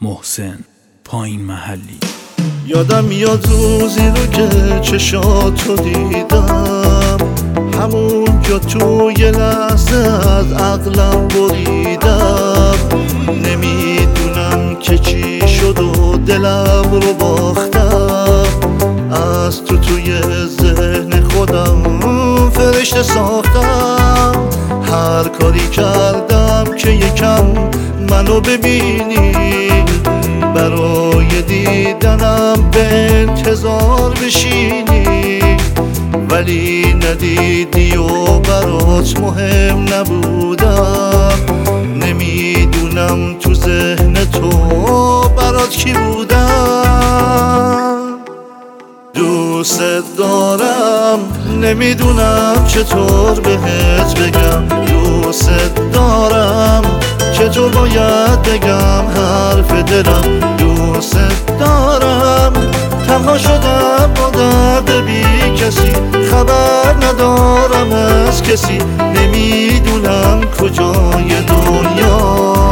محسن پایین محلی. یادم میاد روزی رو که چشاتو دیدم، همونجا توی لحظه از عقلم بریدم. نمیدونم که چی شد و دلم رو باختم، از توی ذهن خودم فرشته ساختم. هر کاری کردم که یکم منو ببینی، برای دیدنم به انتظار بشینی، ولی ندیدی و برات مهم نبودم. نمیدونم تو ذهن تو برات کی بودم. دوست دارم نمیدونم چطور بهت بگم، دوست دارم چطور باید بگم حرف دلم. دوست دارم تنها شدم با درد بی کسی، خبر ندارم از کسی، نمیدونم کجای دنیا.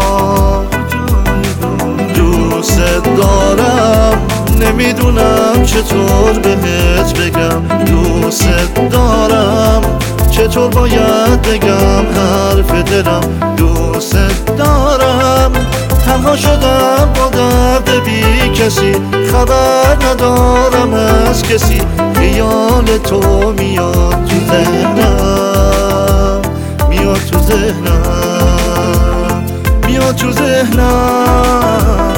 دوست دارم نمیدونم چطور بهت بگم، دوست دارم چطور باید بگم حرف دلم. دوست دارم تنها شدم با درد بی کسی، خبر ندارم از کسی، خیال تو میاد تو ذهنم، میاد تو ذهنم، میاد تو ذهنم.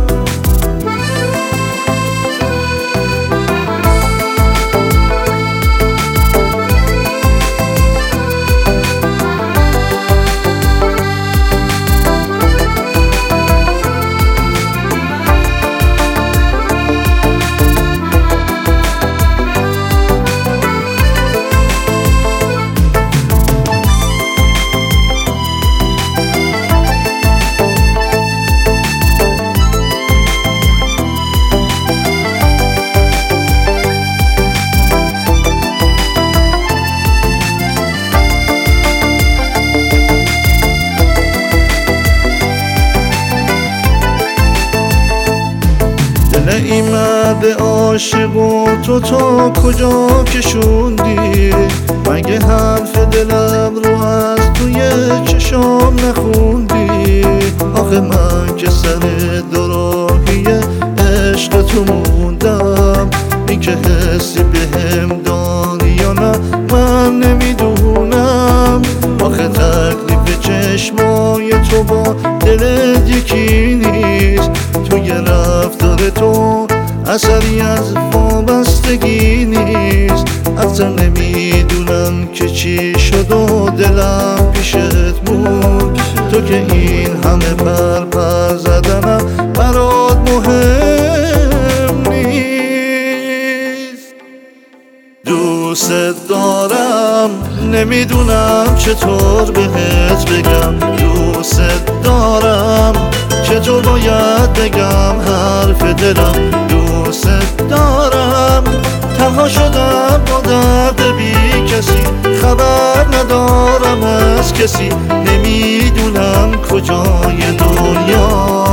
این مرد عاشق و تو تا کجا کشوندی؟ مگه حرف دلم رو از توی چشام نخوندی؟ آخه من که سر دوراهی عشق تو موندم، این که حسی بهم داری یا نه من نمیدونم. آخه تکلیف چشمای تو با دلت یکی نیست، توی رفتار تو اثری از وابستگی نیست. اصلا نمیدونم که چی شد و دلم پیشت بود، تو که این همه پر زدنم برات مهم نیست. دوست دارم نمیدونم چطور بهت بگم، دوست دارم چطور باید بگم حرف دلم. دوست دارم تنها شدم با درد بی کسی، خبر ندارم از کسی، نمیدونم کجای دنیا.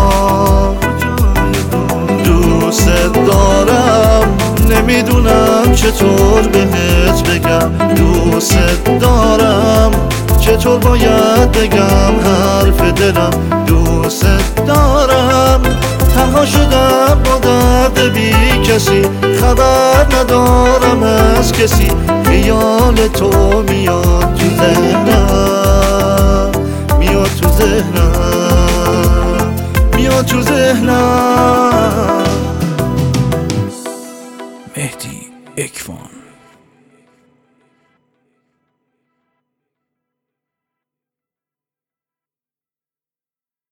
دوست دارم نمیدونم چطور بهت بگم، دوست دارم چطور باید بگم حرف دلم. دوست دارم تنها شدم با درد بی کسی، خبر ندارم از کسی، خیال تو میاد تو ذهنم، میاد تو ذهنم، میاد تو ذهنم.